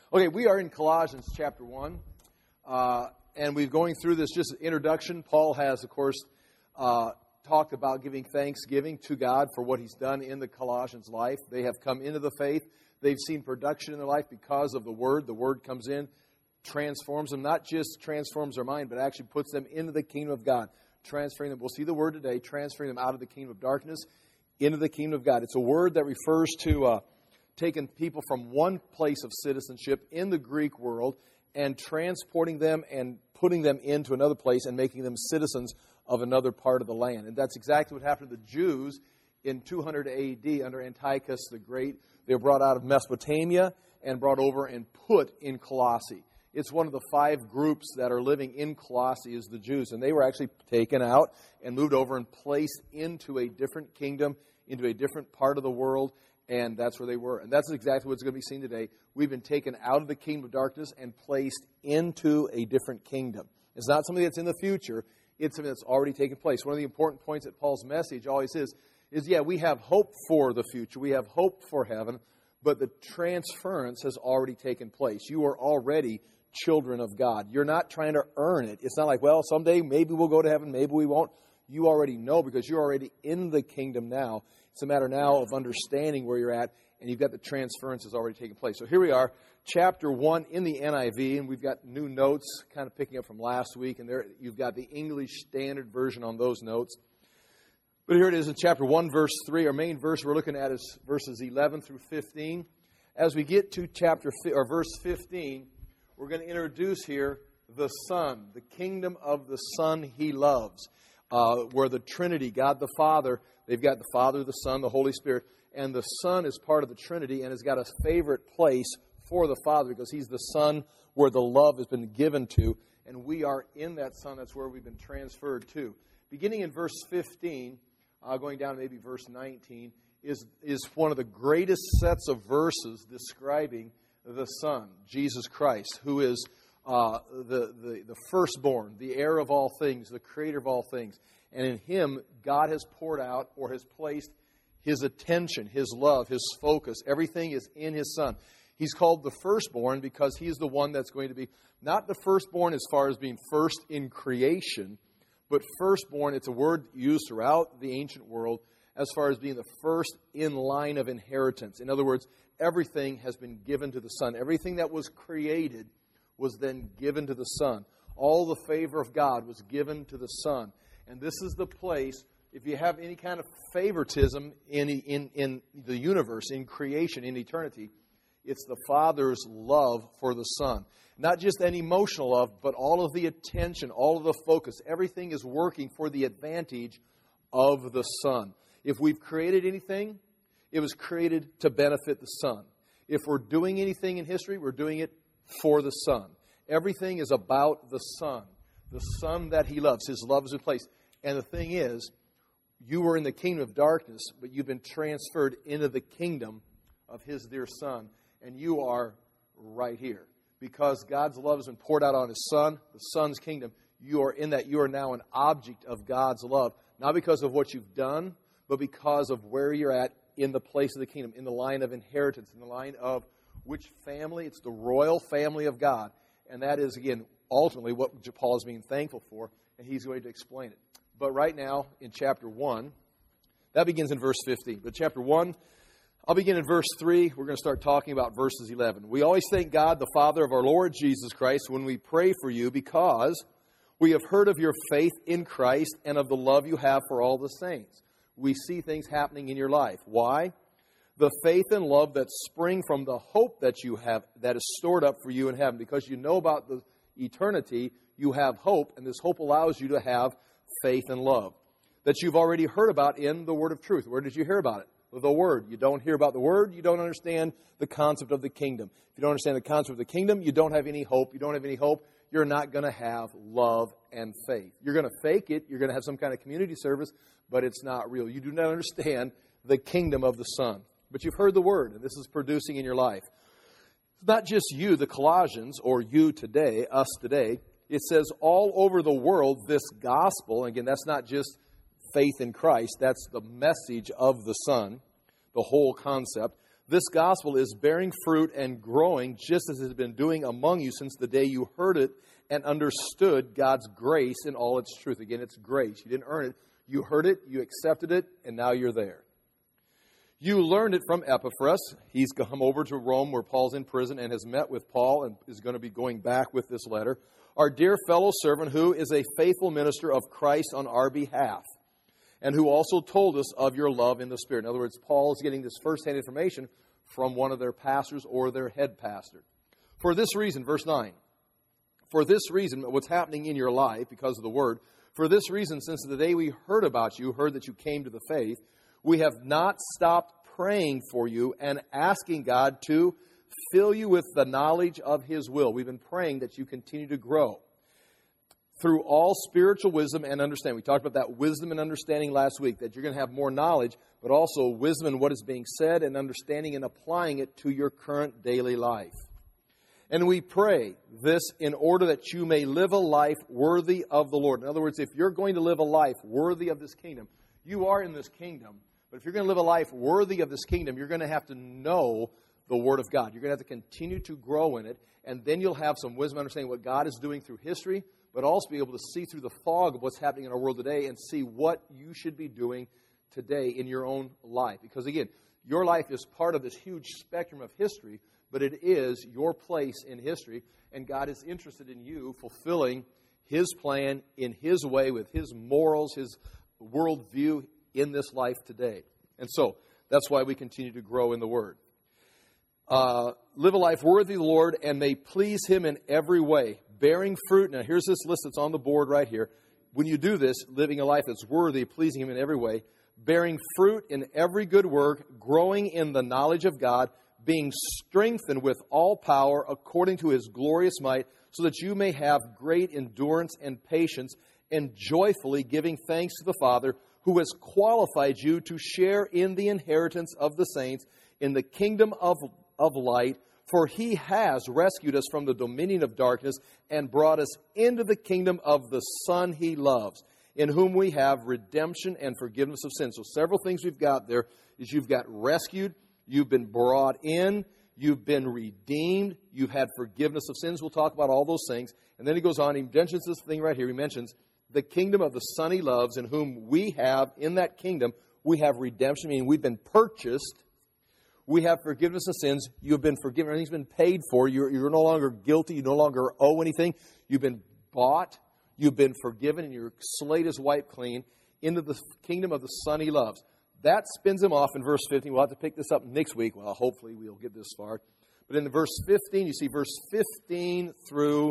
Okay, we are in Colossians chapter 1, and we're going through this just introduction. Paul has, of course, talked about giving thanksgiving to God for what He's done in the Colossians' life. They have come into the faith. They've seen production in their life because of the Word. The Word comes in, transforms them, not just transforms their mind, but actually puts them into the kingdom of God, transferring them. We'll see the Word today, transferring them out of the kingdom of darkness into the kingdom of God. It's a word that refers to taking people from one place of citizenship in the Greek world and transporting them and putting them into another place and making them citizens of another part of the land. And that's exactly what happened to the Jews in 200 A.D. under Antiochus the Great. They were brought out of Mesopotamia and brought over and put in Colossae. It's one of the 5 groups that are living in Colossae is the Jews. And they were actually taken out and moved over and placed into a different kingdom, into a different part of the world. And that's where they were. And that's exactly what's going to be seen today. We've been taken out of the kingdom of darkness and placed into a different kingdom. It's not something that's in the future. It's something that's already taken place. One of the important points that Paul's message always is we have hope for the future. We have hope for heaven. But the transference has already taken place. You are already children of God. You're not trying to earn it. It's not like, well, someday maybe we'll go to heaven, maybe we won't. You already know because you're already in the kingdom now. It's a matter now of understanding where you're at, and you've got the transference has already taken place. So here we are, chapter 1 in the NIV, and we've got new notes kind of picking up from last week, and there you've got the English Standard Version on those notes. But here it is in chapter 1, verse 3. Our main verse we're looking at is verses 11 through 15. As we get to verse 15, we're going to introduce here the Son, the kingdom of the Son He loves. Where the Trinity, God the Father, they've got the Father, the Son, the Holy Spirit, and the Son is part of the Trinity and has got a favorite place for the Father because He's the Son where the love has been given to, and we are in that Son. That's where we've been transferred to. Beginning in verse 15, going down to maybe verse 19, is one of the greatest sets of verses describing the Son, Jesus Christ, who is the firstborn, the heir of all things, the creator of all things. And in Him, God has poured out or has placed His attention, His love, His focus. Everything is in His Son. He's called the firstborn because He is the one that's going to be, not the firstborn as far as being first in creation, but firstborn, it's a word used throughout the ancient world as far as being the first in line of inheritance. In other words, everything has been given to the Son. Everything that was created was then given to the Son. All the favor of God was given to the Son. And this is the place, if you have any kind of favoritism in the universe, in creation, in eternity, it's the Father's love for the Son. Not just an emotional love, but all of the attention, all of the focus. Everything is working for the advantage of the Son. If we've created anything, it was created to benefit the Son. If we're doing anything in history, we're doing it for the Son. Everything is about the Son that He loves. His love is in place. And the thing is, you were in the kingdom of darkness, but you've been transferred into the kingdom of His dear Son. And you are right here. Because God's love has been poured out on His Son, the Son's kingdom, you are in that. You are now an object of God's love. Not because of what you've done, but because of where you're at in the place of the kingdom, in the line of inheritance, in the line of which family? It's the royal family of God. And that is, again, ultimately what Paul is being thankful for, and he's going to explain it. But right now, in chapter 1, that begins in verse 15. But chapter 1, I'll begin in verse 3. We're going to start talking about verses 11. We always thank God, the Father of our Lord Jesus Christ, when we pray for you, because we have heard of your faith in Christ and of the love you have for all the saints. We see things happening in your life. Why? The faith and love that spring from the hope that you have, that is stored up for you in heaven. Because you know about the eternity, you have hope, and this hope allows you to have faith and love that you've already heard about in the word of truth. Where did you hear about it? The Word. You don't hear about the Word, you don't understand the concept of the kingdom. If you don't understand the concept of the kingdom, you don't have any hope. You don't have any hope, you're not going to have love and faith. You're going to fake it, you're going to have some kind of community service, but it's not real. You do not understand the kingdom of the Son. But you've heard the Word, and this is producing in your life. It's not just you, the Colossians, or you today, us today. It says all over the world, this gospel, and again, that's not just faith in Christ, that's the message of the Son, the whole concept. This gospel is bearing fruit and growing just as it has been doing among you since the day you heard it and understood God's grace in all its truth. Again, it's grace. You didn't earn it. You heard it, you accepted it, and now you're there. You learned it from Epaphras. He's come over to Rome where Paul's in prison and has met with Paul and is going to be going back with this letter. Our dear fellow servant who is a faithful minister of Christ on our behalf and who also told us of your love in the Spirit. In other words, Paul is getting this first-hand information from one of their pastors or their head pastor. For this reason, verse 9, for this reason, what's happening in your life because of the Word, for this reason, since the day we heard about you, heard that you came to the faith, we have not stopped praying for you and asking God to fill you with the knowledge of His will. We've been praying that you continue to grow through all spiritual wisdom and understanding. We talked about that wisdom and understanding last week, that you're going to have more knowledge, but also wisdom in what is being said and understanding and applying it to your current daily life. And we pray this in order that you may live a life worthy of the Lord. In other words, if you're going to live a life worthy of this kingdom, you are in this kingdom, but if you're going to live a life worthy of this kingdom, you're going to have to know the Word of God. You're going to have to continue to grow in it, and then you'll have some wisdom understanding what God is doing through history, but also be able to see through the fog of what's happening in our world today and see what you should be doing today in your own life. Because again, your life is part of this huge spectrum of history, but it is your place in history, and God is interested in you fulfilling His plan in His way with His morals, His worldview in this life today. And so, that's why we continue to grow in the Word. Live a life worthy of the Lord and may please Him in every way, bearing fruit. Now, here's this list that's on the board right here. When you do this, living a life that's worthy, pleasing Him in every way, bearing fruit in every good work, growing in the knowledge of God, being strengthened with all power according to His glorious might, so that you may have great endurance and patience, and joyfully giving thanks to the Father, who has qualified you to share in the inheritance of the saints in the kingdom of light. For He has rescued us from the dominion of darkness and brought us into the kingdom of the Son He loves, in whom we have redemption and forgiveness of sins. So several things we've got there is you've got rescued, you've been brought in, you've been redeemed, you've had forgiveness of sins. We'll talk about all those things. And then he goes on, he mentions this thing right here. He mentions the kingdom of the Son He loves, in whom we have, in that kingdom, we have redemption, meaning we've been purchased. We have forgiveness of sins. You have been forgiven. Everything's been paid for. You're no longer guilty. You no longer owe anything. You've been bought. You've been forgiven, and your slate is wiped clean into the kingdom of the Son He loves. That spins him off in verse 15. We'll have to pick this up next week. Well, hopefully we'll get this far. But in the verse 15, you see verse 15 through,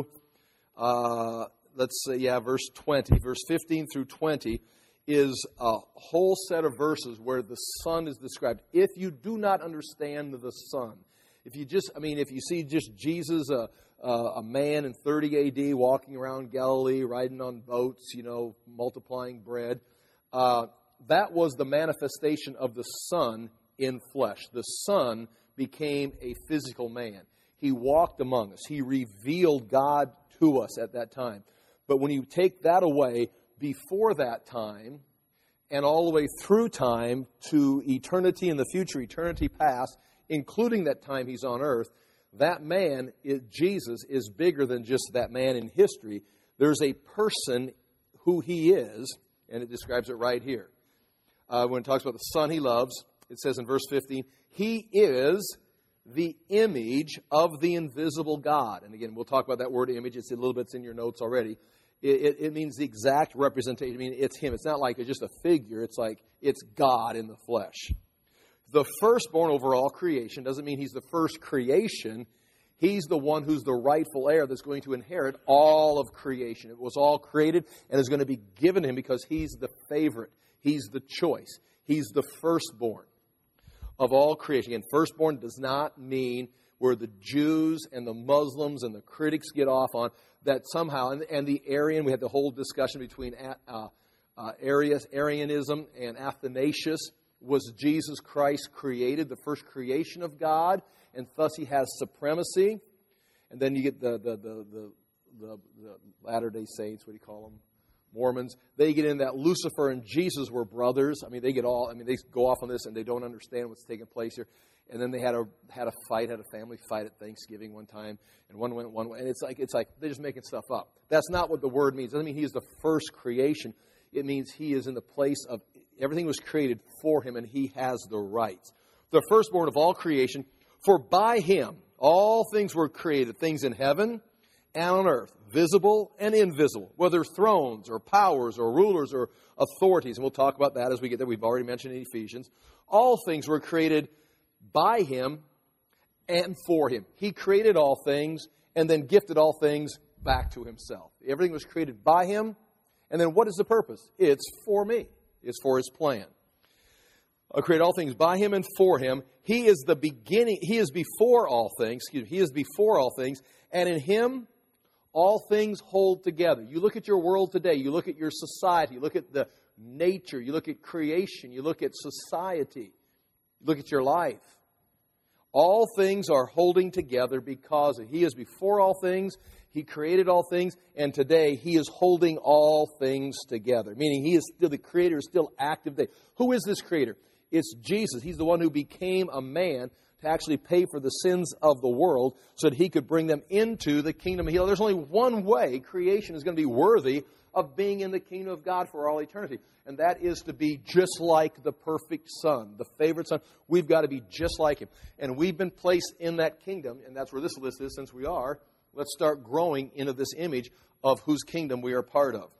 verse 20. Verse 15 through 20 is a whole set of verses where the Son is described. If you do not understand the Son, if you see just Jesus, a man in 30 A.D. walking around Galilee, riding on boats, multiplying bread, that was the manifestation of the Son in flesh. The Son became a physical man. He walked among us. He revealed God to us at that time. But when you take that away, before that time and all the way through time to eternity in the future, eternity past, including that time He's on earth, that man, Jesus, is bigger than just that man in history. There's a person who He is, and it describes it right here. When it talks about the Son He loves, it says in verse 15, He is the image of the invisible God. And again, we'll talk about that word image. It's a little bit in your notes already. It means the exact representation. I mean, it's Him. It's not like it's just a figure. It's like it's God in the flesh. The firstborn over all creation doesn't mean He's the first creation. He's the one who's the rightful heir that's going to inherit all of creation. It was all created and is going to be given to Him because He's the favorite. He's the choice. He's the firstborn of all creation. Again, firstborn does not mean where the Jews and the Muslims and the critics get off on that somehow, and the Arian, we had the whole discussion between Arianism and Athanasius. Was Jesus Christ created, the first creation of God, and thus He has supremacy? And then you get the Latter-day Saints, what do you call them? Mormons. They get in that Lucifer and Jesus were brothers. I mean, they go off on this and they don't understand what's taking place here. And then they had a fight, had a family fight at Thanksgiving one time, and one went one way. And it's like they're just making stuff up. That's not what the word means. It doesn't mean he is the first creation. It means he is in the place of everything was created for him, and he has the rights. The firstborn of all creation, for by him all things were created, things in heaven and on earth, visible and invisible, whether thrones or powers or rulers or authorities. And we'll talk about that as we get there. We've already mentioned in Ephesians. All things were created by him and for him. He created all things and then gifted all things back to himself. Everything was created by him. And then what is the purpose? It's for me. It's for his plan. I create all things by him and for him. He is the beginning. He is before all things. He is before all things. And in him, all things hold together. You look at your world today. You look at your society. You look at the nature. You look at creation. You look at society. You look at your life. All things are holding together because he is before all things. He created all things. And today, he is holding all things together. Meaning, he is still, the creator is still active today. Who is this creator? It's Jesus. He's the one who became a man to actually pay for the sins of the world so that he could bring them into the kingdom of healing. There's only one way creation is going to be worthy of being in the kingdom of God for all eternity. And that is to be just like the perfect Son, the favorite Son. We've got to be just like him. And we've been placed in that kingdom, and that's where this list is since we are. Let's start growing into this image of whose kingdom we are part of.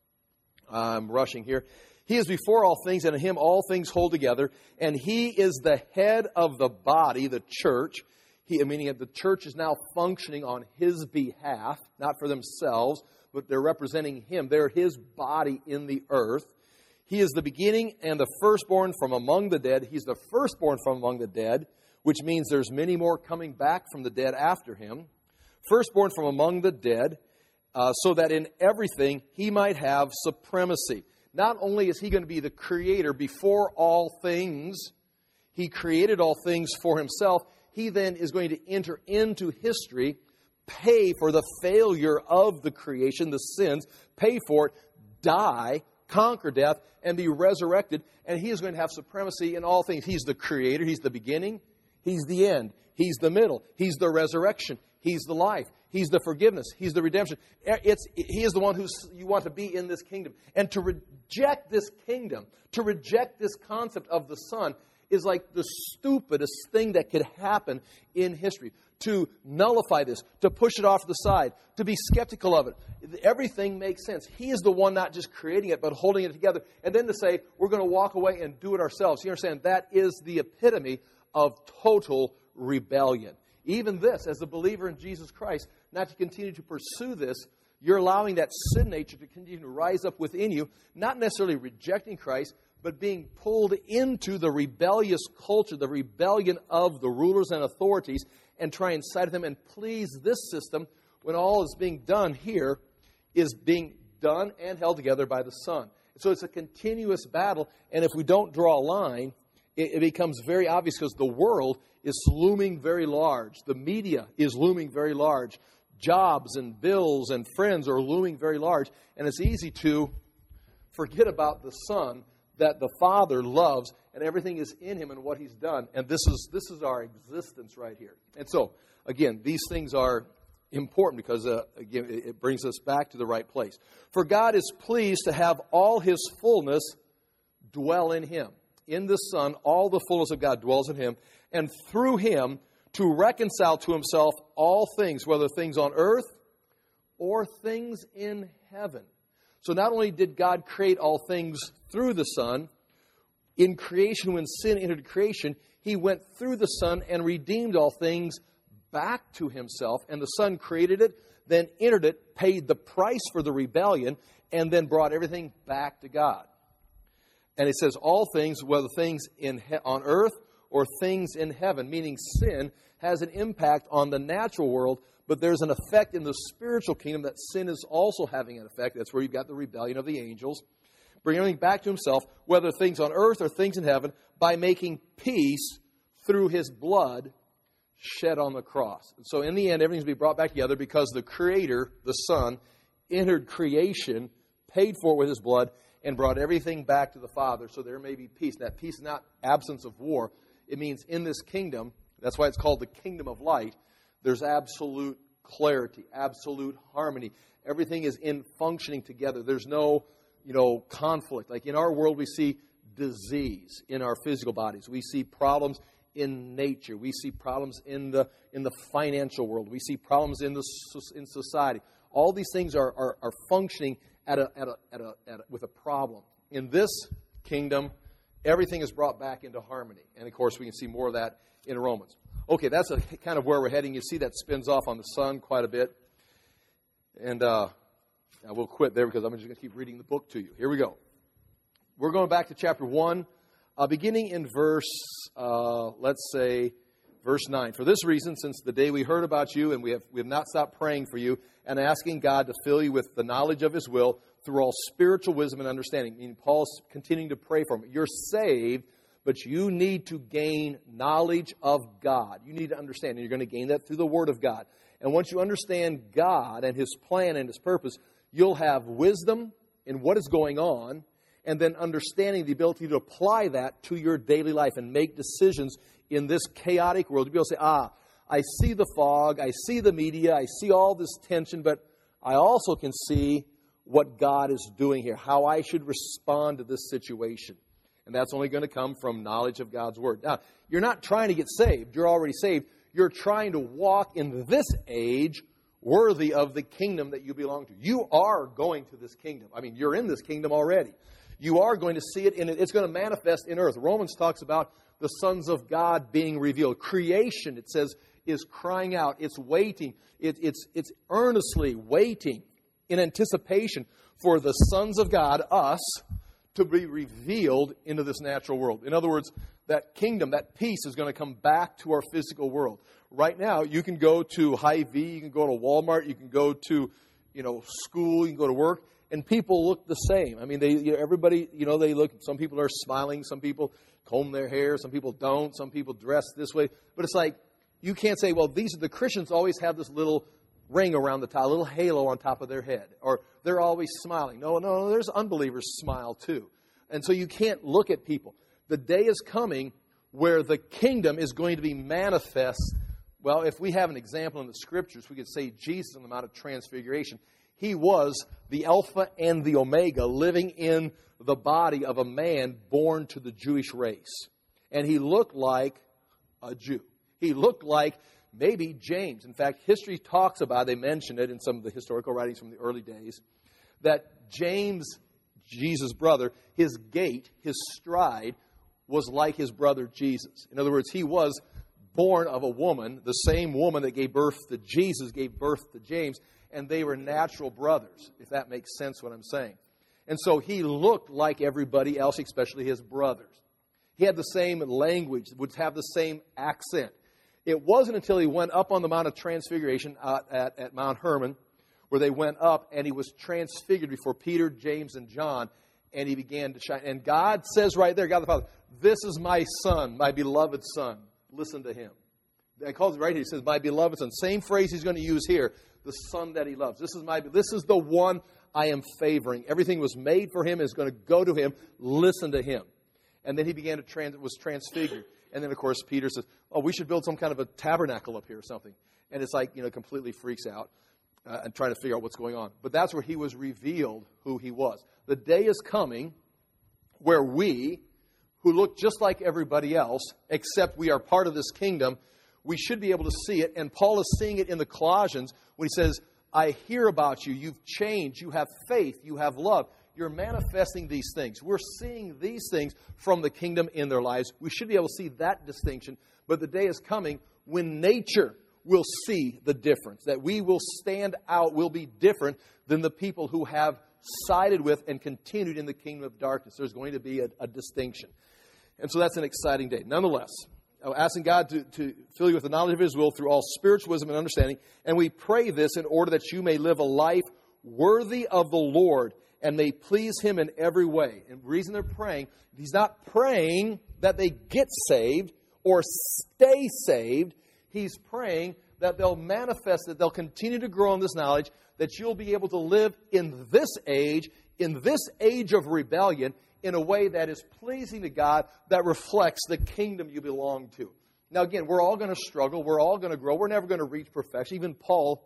I'm rushing here. He is before all things, and in him all things hold together. And he is the head of the body, the church. Meaning that the church is now functioning on his behalf, not for themselves, but they're representing him. They're his body in the earth. He is the beginning and the firstborn from among the dead. He's the firstborn from among the dead, which means there's many more coming back from the dead after him. Firstborn from among the dead, so that in everything he might have supremacy. Not only is he going to be the creator before all things, he created all things for himself. He then is going to enter into history, pay for the failure of the creation, the sins, pay for it, die, conquer death, and be resurrected. And he is going to have supremacy in all things. He's the creator. He's the beginning. He's the end. He's the middle. He's the resurrection. He's the life. He's the forgiveness. He's the redemption. He is the one who you want to be in this kingdom. And to reject this kingdom, to reject this concept of the Son, is like the stupidest thing that could happen in history. To nullify this, to push it off to the side, to be skeptical of it. Everything makes sense. He is the one not just creating it, but holding it together. And then to say, we're going to walk away and do it ourselves. You understand? That is the epitome of total rebellion. Even this, as a believer in Jesus Christ, not to continue to pursue this, you're allowing that sin nature to continue to rise up within you, not necessarily rejecting Christ, but being pulled into the rebellious culture, the rebellion of the rulers and authorities, and try and side with them and please this system when all is being done here is being done and held together by the Son. So it's a continuous battle, and if we don't draw a line, it becomes very obvious because the world is looming very large. The media is looming very large. Jobs and bills and friends are looming very large. And it's easy to forget about the Son that the Father loves and everything is in him and what he's done. And this is our existence right here. And so, again, these things are important because, again, it brings us back to the right place. For God is pleased to have all his fullness dwell in him. In the Son, all the fullness of God dwells in him, and through him to reconcile to himself all things, whether things on earth or things in heaven. So not only did God create all things through the Son, in creation, when sin entered creation, he went through the Son and redeemed all things back to himself. And the Son created it, then entered it, paid the price for the rebellion, and then brought everything back to God. And it says all things, whether things on earth or things in heaven, meaning sin has an impact on the natural world, but there's an effect in the spiritual kingdom that sin is also having an effect. That's where you've got the rebellion of the angels. Bring everything back to himself, whether things on earth or things in heaven, by making peace through his blood shed on the cross. And so in the end, everything's going to be brought back together because the Creator, the Son, entered creation, paid for it with his blood, and brought everything back to the Father so there may be peace. That peace is not absence of war. It means in this kingdom, that's why it's called the kingdom of light, there's absolute clarity, absolute harmony. Everything is in functioning together. There's no, conflict. Like in our world, we see disease in our physical bodies. We see problems in nature. We see problems in the financial world. We see problems in society. All these things are functioning with a problem. In this kingdom, everything is brought back into harmony. And of course, we can see more of that in Romans. Okay, that's kind of where we're heading. You see that spins off on the sun quite a bit. And I will quit there because I'm just going to keep reading the book to you. Here we go. We're going back to chapter 1, beginning in verse 9. For this reason, since the day we heard about you, and we have not stopped praying for you and asking God to fill you with the knowledge of His will through all spiritual wisdom and understanding. Meaning Paul's continuing to pray for them. You're saved, but you need to gain knowledge of God. You need to understand, and you're going to gain that through the Word of God. And once you understand God and His plan and His purpose, you'll have wisdom in what is going on, and then understanding the ability to apply that to your daily life and make decisions in this chaotic world. You'll be able to say, I see the fog, I see the media, I see all this tension, but I also can see what God is doing here, how I should respond to this situation. And that's only going to come from knowledge of God's Word. Now, you're not trying to get saved. You're already saved. You're trying to walk in this age worthy of the kingdom that you belong to. You are going to this kingdom. I mean, you're in this kingdom already. You are going to see it, and it's going to manifest in earth. Romans talks about the sons of God being revealed. Creation, it says, is crying out. It's waiting. It's earnestly waiting in anticipation for the sons of God, us, to be revealed into this natural world. In other words, that kingdom, that peace is going to come back to our physical world. Right now, you can go to Hy-Vee, you can go to Walmart, you can go to, school, you can go to work, and people look the same. I mean, everybody, they look, some people are smiling, some people comb their hair, some people don't, some people dress this way. But it's like, you can't say, well, the Christians always have this little ring around the top, a little halo on top of their head, or they're always smiling. No, there's unbelievers smile too. And so you can't look at people. The day is coming where the kingdom is going to be manifest. Well, if we have an example in the Scriptures, we could say Jesus on the Mount of Transfiguration. He was the Alpha and the Omega, living in the body of a man born to the Jewish race. And he looked like a Jew. He looked like maybe James. In fact, history talks about, they mention it in some of the historical writings from the early days, that James, Jesus' brother, his gait, his stride, was like his brother Jesus. In other words, he was born of a woman, the same woman that gave birth to Jesus gave birth to James, and they were natural brothers, if that makes sense what I'm saying. And so he looked like everybody else, especially his brothers. He had the same language, would have the same accent. It wasn't until he went up on the Mount of Transfiguration at Mount Hermon, where they went up, and he was transfigured before Peter, James, and John, and he began to shine. And God says right there, God the Father, this is my Son, my beloved Son. Listen to him. He calls it right here. He says, my beloved Son. Same phrase he's going to use here. The Son that he loves. This is the one I am favoring. Everything was made for him. Is going to go to him. Listen to him. And then he began to was transfigured. And then, of course, Peter says, we should build some kind of a tabernacle up here or something. And it's like, completely freaks out and trying to figure out what's going on. But that's where he was revealed who he was. The day is coming where we, who look just like everybody else, except we are part of this kingdom, we should be able to see it. And Paul is seeing it in the Colossians when he says, I hear about you. You've changed. You have faith. You have love. You're manifesting these things. We're seeing these things from the kingdom in their lives. We should be able to see that distinction. But the day is coming when nature will see the difference, that we will stand out, will be different than the people who have sided with and continued in the kingdom of darkness. There's going to be a distinction. And so that's an exciting day. Nonetheless, asking God to fill you with the knowledge of His will through all spiritual wisdom and understanding. And we pray this in order that you may live a life worthy of the Lord and may please Him in every way. And the reason they're praying, He's not praying that they get saved or stay saved. He's praying that they'll manifest, that they'll continue to grow in this knowledge, that you'll be able to live in this age of rebellion, in a way that is pleasing to God, that reflects the kingdom you belong to. Now, again, we're all going to struggle. We're all going to grow. We're never going to reach perfection. Even Paul,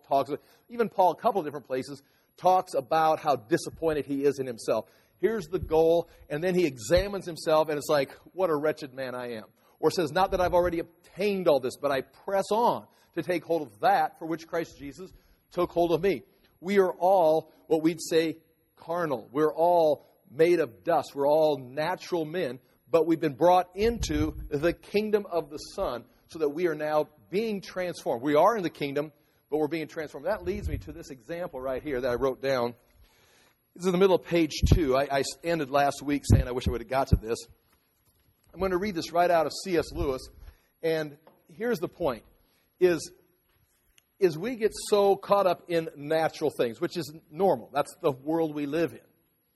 a couple of different places, talks about how disappointed he is in himself. Here's the goal, and then he examines himself, and it's like, what a wretched man I am. Or says, not that I've already obtained all this, but I press on to take hold of that for which Christ Jesus took hold of me. We are all what we'd say carnal. We're all made of dust. We're all natural men, but we've been brought into the kingdom of the Son so that we are now being transformed. We are in the kingdom, but we're being transformed. That leads me to this example right here that I wrote down. This is in the middle of page 2. I ended last week saying I wish I would have got to this. I'm going to read this right out of C.S. Lewis. And here's the point, is we get so caught up in natural things, which is normal. That's the world we live in.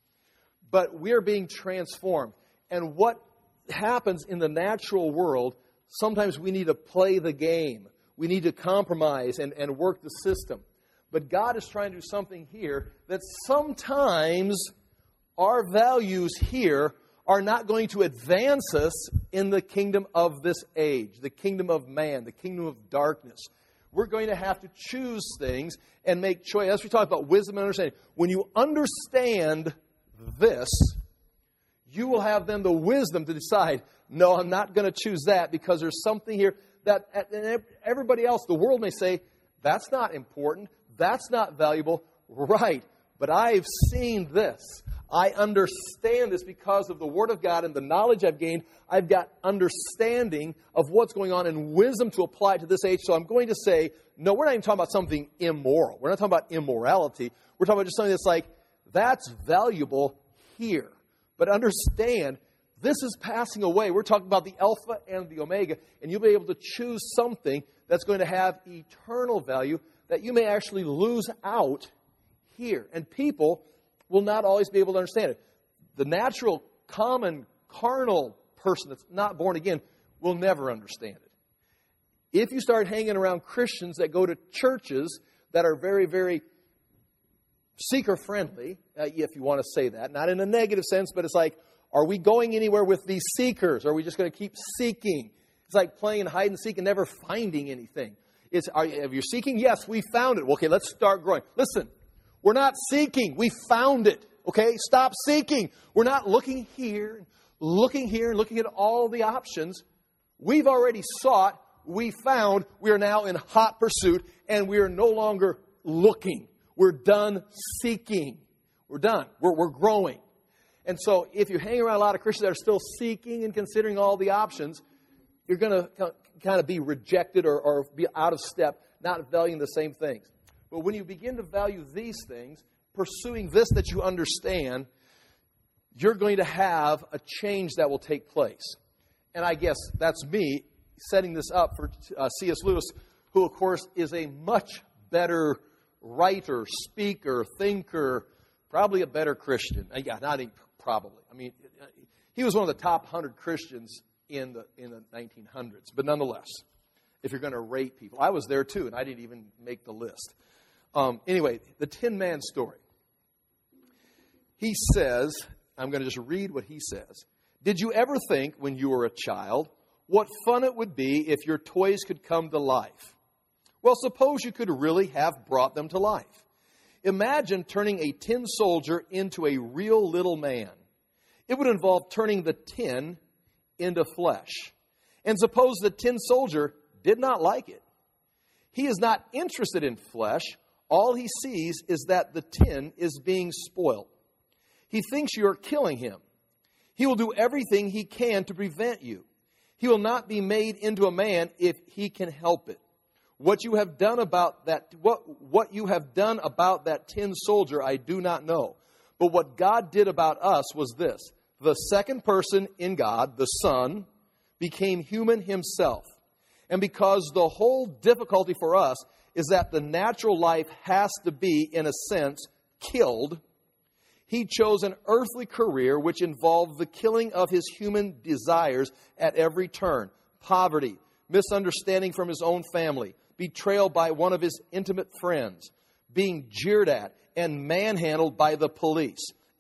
But we're being transformed. And what happens in the natural world, sometimes we need to play the game. We need to compromise and work the system. But God is trying to do something here that sometimes our values here are not going to advance us in the kingdom of this age, the kingdom of man, the kingdom of darkness. We're going to have to choose things and make choices. As we talk about wisdom and understanding, when you understand this, you will have then the wisdom to decide, no, I'm not going to choose that because there's something here that everybody else, the world may say, that's not important, that's not valuable. Right, but I've seen this. I understand this because of the Word of God and the knowledge I've gained. I've got understanding of what's going on and wisdom to apply to this age. So I'm going to say, no, we're not even talking about something immoral. We're not talking about immorality. We're talking about just something that's like, that's valuable here. But understand, this is passing away. We're talking about the Alpha and the Omega, and you'll be able to choose something that's going to have eternal value that you may actually lose out here. And people will not always be able to understand it. The natural, common, carnal person that's not born again will never understand it. If you start hanging around Christians that go to churches that are very, very seeker-friendly, if you want to say that, not in a negative sense, but it's like, are we going anywhere with these seekers? Are we just going to keep seeking? It's like playing hide and seek and never finding anything. Are you seeking? Yes, we found it. Okay, let's start growing. Listen, we're not seeking. We found it. Okay, stop seeking. We're not looking here, looking at all the options. We've already sought. We found. We are now in hot pursuit, and we are no longer looking. We're done seeking. We're done. We're growing. And so if you hang around a lot of Christians that are still seeking and considering all the options, you're going to kind of be rejected or be out of step, not valuing the same things. But when you begin to value these things, pursuing this that you understand, you're going to have a change that will take place. And I guess that's me setting this up for C.S. Lewis, who, of course, is a much better writer, speaker, thinker, probably a better Christian. Yeah, not even probably. I mean, he was one of the top 100 Christians in the 1900s. But nonetheless, if you're going to rate people, I was there too, and I didn't even make the list. Anyway, the Tin Man story. He says, I'm going to just read what he says. Did you ever think when you were a child what fun it would be if your toys could come to life? Well, suppose you could really have brought them to life. Imagine turning a tin soldier into a real little man. It would involve turning the tin into flesh. And suppose the tin soldier did not like it. He is not interested in flesh. All he sees is that the tin is being spoiled. He thinks you are killing him. He will do everything he can to prevent you. He will not be made into a man if he can help it. What you have done about that, what you have done about that tin soldier, I do not know. But what God did about us was this. The second person in God, the Son, became human himself. And because the whole difficulty for us is that the natural life has to be, in a sense, killed, he chose an earthly career which involved the killing of his human desires at every turn. Poverty, misunderstanding from his own family, betrayal by one of his intimate friends, being jeered at and manhandled by the police,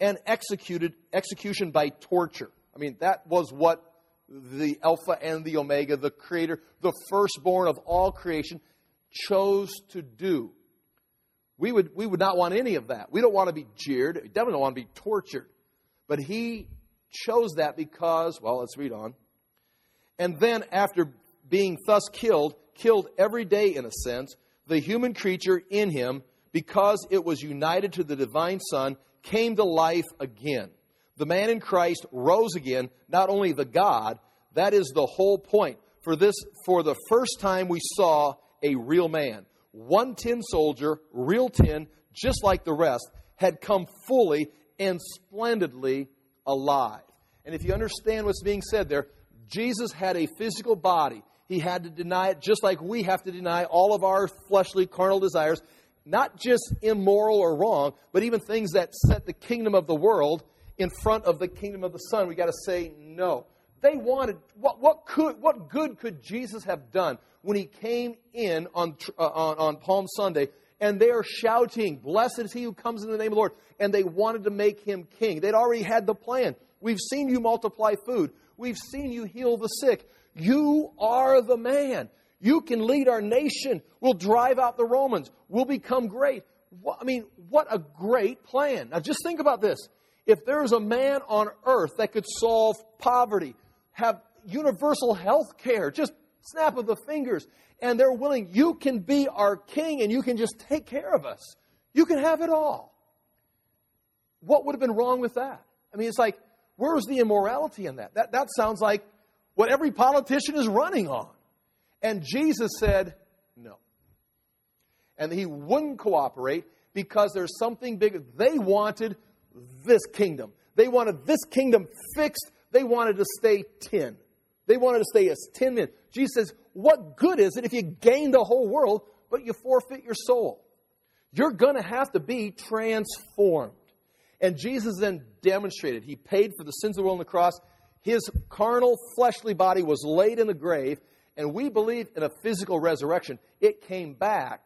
and execution by torture. I mean, that was what the Alpha and the Omega, the Creator, the firstborn of all creation, chose to do. We would not want any of that. We don't want to be jeered. We definitely don't want to be tortured. But he chose that because, well, let's read on. And then after being thus killed every day in a sense, the human creature in him, because it was united to the divine Son, came to life again. The man in Christ rose again, not only the God, that is the whole point. For the first time we saw a real man. One tin soldier, real tin, just like the rest, had come fully and splendidly alive. And if you understand what's being said there, Jesus had a physical body. He had to deny it just like we have to deny all of our fleshly, carnal desires. Not just immoral or wrong, but even things that set the kingdom of the world in front of the kingdom of the Son. We got to say no. They wanted, what good could Jesus have done when he came in on Palm Sunday, and they are shouting, "Blessed is he who comes in the name of the Lord," and they wanted to make him king. They'd already had the plan. We've seen you multiply food. We've seen you heal the sick. You are the man. You can lead our nation. We'll drive out the Romans. We'll become great. I mean, what a great plan. Now just think about this. If there was a man on earth that could solve poverty, have universal health care, just snap of the fingers, and they're willing, you can be our king and you can just take care of us. You can have it all. What would have been wrong with that? I mean, it's like, where's the immorality in that? That sounds like what every politician is running on. And Jesus said, no. And he wouldn't cooperate because there's something bigger. They wanted this kingdom. They wanted this kingdom fixed. They wanted to stay tin. They wanted to stay as tin men. Jesus says, what good is it if you gain the whole world, but you forfeit your soul? You're going to have to be transformed. And Jesus then demonstrated. He paid for the sins of the world on the cross. His carnal, fleshly body was laid in the grave. And we believe in a physical resurrection. It came back,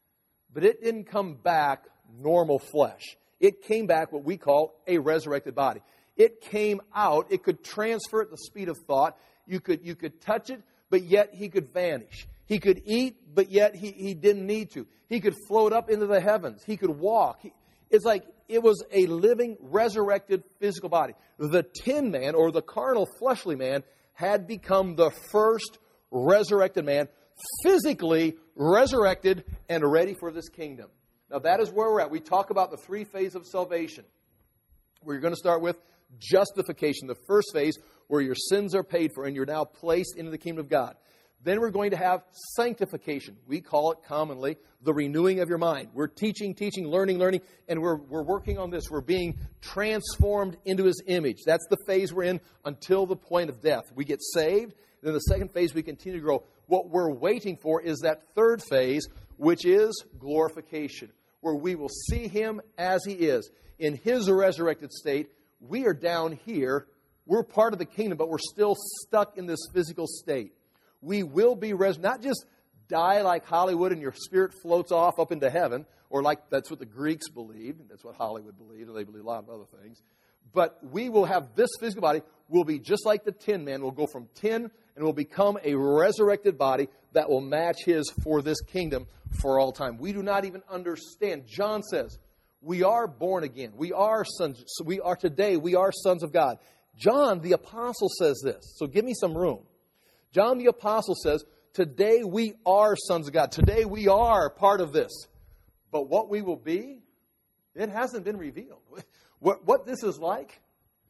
but it didn't come back normal flesh. It came back what we call a resurrected body. It came out. It could transfer at the speed of thought. You could touch it, but yet he could vanish. He could eat, but yet he didn't need to. He could float up into the heavens. He could walk. It's like it was a living, resurrected physical body. The tin man, or the carnal, fleshly man, had become the first resurrected man, physically resurrected and ready for this kingdom. Now that is where we're at. We talk about the three phases of salvation. We're going to start with justification, the first phase where your sins are paid for and you're now placed into the kingdom of God. Then we're going to have sanctification. We call it commonly the renewing of your mind. We're teaching, learning, and we're working on this. We're being transformed into His image. That's the phase we're in until the point of death. We get saved. Then the second phase, we continue to grow. What we're waiting for is that third phase, which is glorification, where we will see Him as He is. In His resurrected state, we are down here. We're part of the kingdom, but we're still stuck in this physical state. We will be not just die like Hollywood and your spirit floats off up into heaven, or like that's what the Greeks believed. That's what Hollywood believed, and they believe a lot of other things. But we will have this physical body. We'll be just like the tin man. We'll go from tin and we'll become a resurrected body that will match his for this kingdom for all time. We do not even understand. John says, we are born again. We are sons. So we are sons of God. John, the apostle, says this. So give me some room. John, the apostle, says, today we are sons of God. Today we are part of this. But what we will be, it hasn't been revealed. What this is like,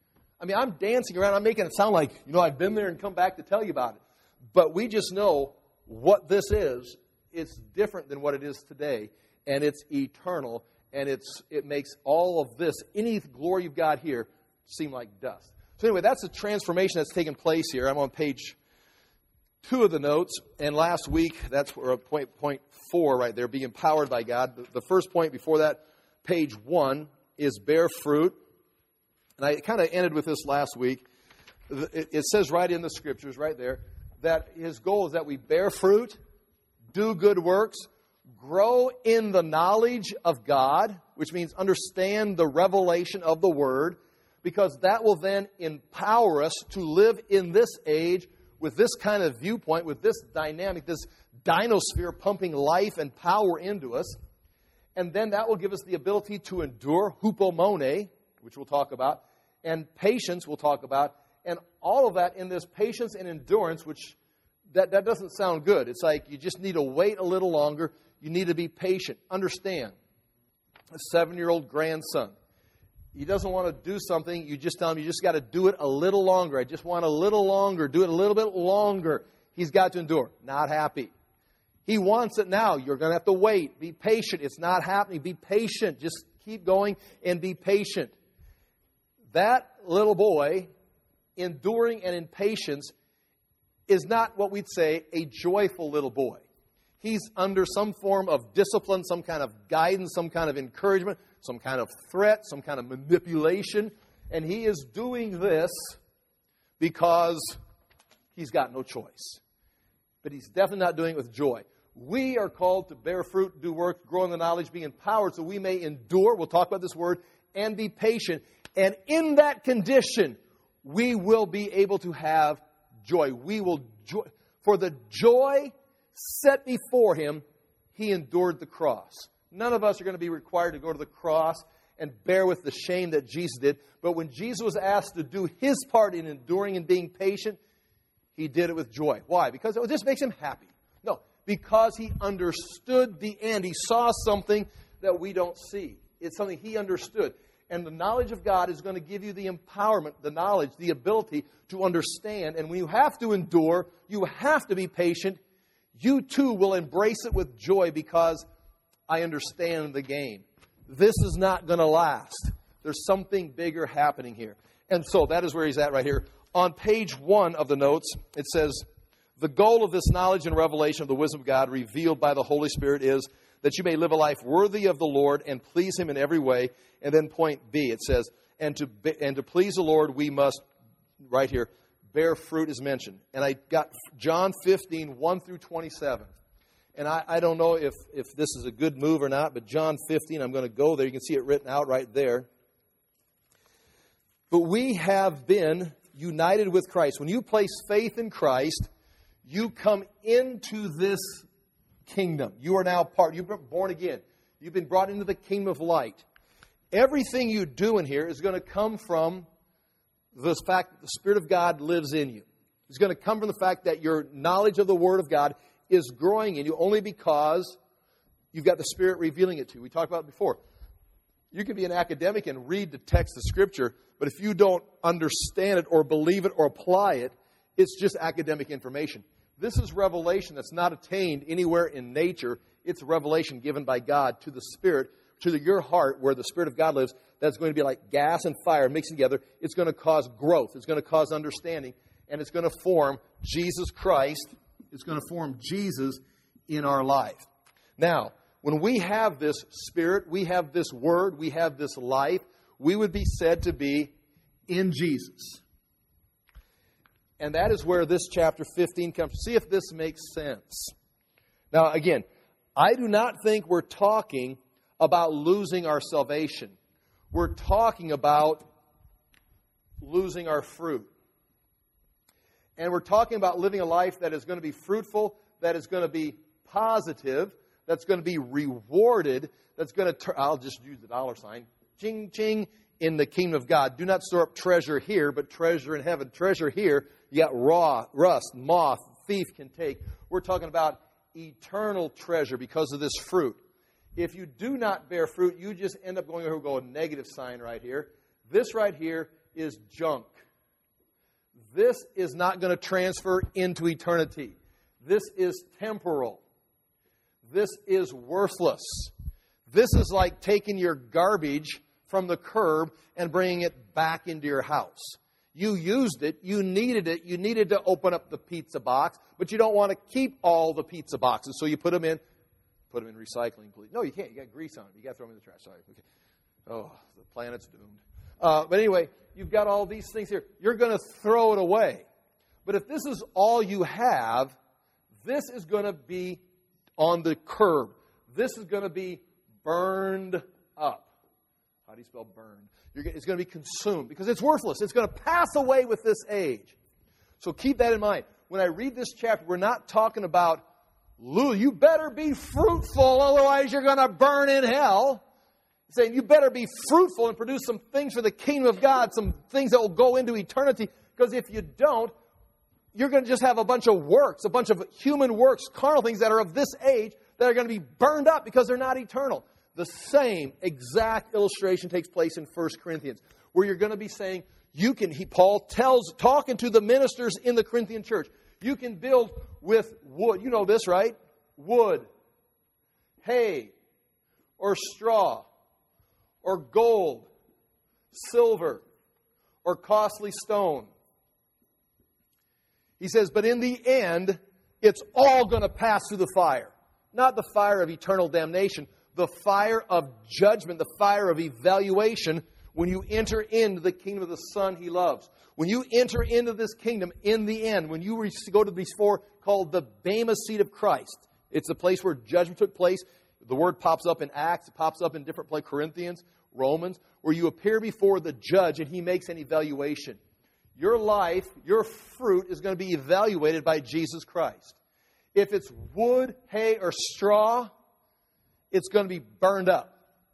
I mean, I'm dancing around. I'm making it sound like, I've been there and come back to tell you about it. But we just know what this is. It's different than what it is today. And it's eternal. And it makes all of this, any glory you've got here, seem like dust. So anyway, that's the transformation that's taken place here. I'm on page 2 of the notes. And last week, that's where point 4 right there, be empowered by God. The first point before that, page 1, is bear fruit. And I kind of ended with this last week. It says right in the scriptures, right there, that His goal is that we bear fruit, do good works, grow in the knowledge of God, which means understand the revelation of the Word, because that will then empower us to live in this age with this kind of viewpoint, with this dynamic, this dinosphere pumping life and power into us. And then that will give us the ability to endure, hupomone, which we'll talk about, and patience we'll talk about, and all of that in this patience and endurance, which that doesn't sound good. It's like you just need to wait a little longer. You need to be patient. Understand, a 7-year-old grandson, he doesn't want to do something. You just tell him, you just got to do it a little longer. I just want a little longer. Do it a little bit longer. He's got to endure. Not happy. He wants it now. You're going to have to wait. Be patient. It's not happening. Be patient. Just keep going and be patient. That little boy, enduring and in patience, is not what we'd say a joyful little boy. He's under some form of discipline, some kind of guidance, some kind of encouragement, some kind of threat, some kind of manipulation. And he is doing this because he's got no choice. But he's definitely not doing it with joy. We are called to bear fruit, do work, grow in the knowledge, be empowered so we may endure. We'll talk about this word, and be patient. And in that condition, we will be able to have joy. We will joy. For the joy set before him, he endured the cross. None of us are going to be required to go to the cross and bear with the shame that Jesus did. But when Jesus was asked to do his part in enduring and being patient, he did it with joy. Why? Because it just makes him happy. No, because he understood the end. He saw something that we don't see. It's something he understood. And the knowledge of God is going to give you the empowerment, the knowledge, the ability to understand. And when you have to endure, you have to be patient, you too will embrace it with joy because I understand the game. This is not going to last. There's something bigger happening here. And so that is where he's at right here. On page 1 of the notes, it says, the goal of this knowledge and revelation of the wisdom of God revealed by the Holy Spirit is that you may live a life worthy of the Lord and please Him in every way. And then point B, it says, and to please the Lord, we must, right here, bear fruit is mentioned. And I got John 15, 1 through 27. And I don't know if this is a good move or not, but John 15, I'm going to go there. You can see it written out right there. But we have been united with Christ. When you place faith in Christ, you come into this kingdom. You are now part. You've been born again. You've been brought into the kingdom of light. Everything you do in here is going to come from the fact that the Spirit of God lives in you. It's going to come from the fact that your knowledge of the Word of God is growing in you only because you've got the Spirit revealing it to you. We talked about it before. You can be an academic and read the text of Scripture, but if you don't understand it or believe it or apply it, it's just academic information. This is revelation that's not attained anywhere in nature. It's revelation given by God to the Spirit, to your heart where the Spirit of God lives. That's going to be like gas and fire mixing together. It's going to cause growth. It's going to cause understanding. And it's going to form Jesus Christ. It's going to form Jesus in our life. Now, when we have this Spirit, we have this Word, we have this life, we would be said to be in Jesus. And that is where this chapter 15 comes. See if this makes sense. Now, again, I do not think we're talking about losing our salvation. We're talking about losing our fruit. And we're talking about living a life that is going to be fruitful, that is going to be positive, that's going to be rewarded, that's going to, I'll just use the dollar sign, ching, ching, in the kingdom of God. Do not store up treasure here, but treasure in heaven. Treasure here, you got rust, moth, thief can take. We're talking about eternal treasure because of this fruit. If you do not bear fruit, you just end up going over, go a negative sign right here. This right here is junk. This is not going to transfer into eternity. This is temporal. This is worthless. This is like taking your garbage from the curb and bringing it back into your house. You used it, you needed to open up the pizza box, but you don't want to keep all the pizza boxes, so you put them in recycling, please. No, you can't. You got grease on them. You got to throw them in the trash. Sorry. Okay. Oh, the planet's doomed. But anyway, you've got all these things here. You're going to throw it away. But if this is all you have, this is going to be on the curb. This is going to be burned up. How do you spell burned? It's going to be consumed because it's worthless. It's going to pass away with this age. So keep that in mind. When I read this chapter, we're not talking about, you better be fruitful, otherwise you're going to burn in hell. It's saying you better be fruitful and produce some things for the kingdom of God, some things that will go into eternity. Because if you don't, you're going to just have a bunch of works, a bunch of human works, carnal things that are of this age that are going to be burned up because they're not eternal. The same exact illustration takes place in 1 Corinthians, where you're going to be saying, Paul tells, talking to the ministers in the Corinthian church, you can build with wood. You know this, right? Wood, hay, or straw, or gold, silver, or costly stone. He says, but in the end, it's all going to pass through the fire. Not the fire of eternal damnation, the fire of judgment, the fire of evaluation when you enter into the kingdom of the Son He loves. When you enter into this kingdom in the end, when you go to these four called the Bema seat of Christ, it's the place where judgment took place. The word pops up in Acts, it pops up in different places, Corinthians, Romans, where you appear before the judge and he makes an evaluation. Your life, your fruit is going to be evaluated by Jesus Christ. If it's wood, hay, or straw, it's going to be burned up.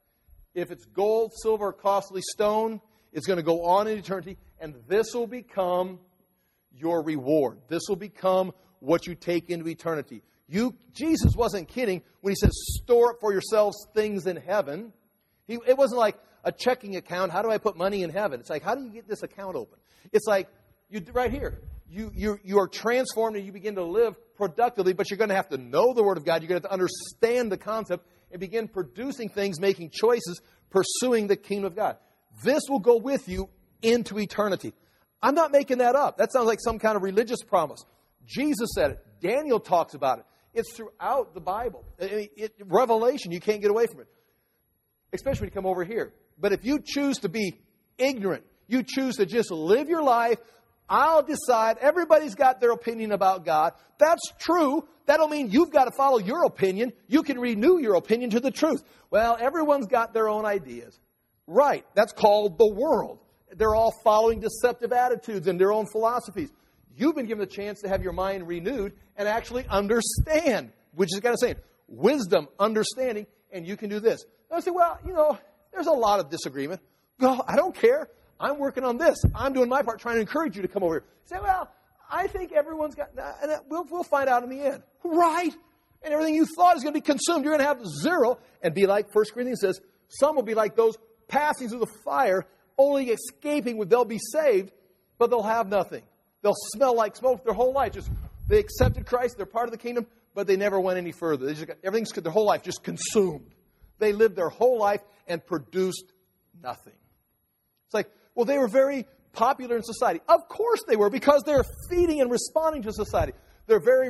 If it's gold, silver, or costly stone, it's going to go on in eternity, and this will become your reward. This will become what you take into eternity. Jesus wasn't kidding when He says, store up for yourselves things in heaven. It wasn't like a checking account. How do I put money in heaven? It's like, how do you get this account open? It's like, right here. You are transformed and you begin to live productively, but you're going to have to know the Word of God. You're going to have to understand the concept and begin producing things, making choices, pursuing the kingdom of God. This will go with you into eternity. I'm not making that up. That sounds like some kind of religious promise. Jesus said it. Daniel talks about it. It's throughout the Bible. Revelation, you can't get away from it. Especially when you come over here. But if you choose to be ignorant, you choose to just live your life, I'll decide. Everybody's got their opinion about God. That's true. That don't mean you've got to follow your opinion. You can renew your opinion to the truth. Well, everyone's got their own ideas. Right. That's called the world. They're all following deceptive attitudes and their own philosophies. You've been given the chance to have your mind renewed and actually understand, which is kind of saying wisdom, understanding, and you can do this. I say, well, there's a lot of disagreement. Well, I don't care. I'm working on this. I'm doing my part, trying to encourage you to come over here. Say, well, I think everyone's got, and we'll find out in the end. Right? And everything you thought is going to be consumed. You're going to have zero and be like 1 Corinthians says, some will be like those passing through the fire, only escaping they'll be saved, but they'll have nothing. They'll smell like smoke their whole life. They accepted Christ, they're part of the kingdom, but they never went any further. Everything's their whole life just consumed. They lived their whole life and produced nothing. It's like, well, they were very popular in society. Of course they were, because they're feeding and responding to society. They're very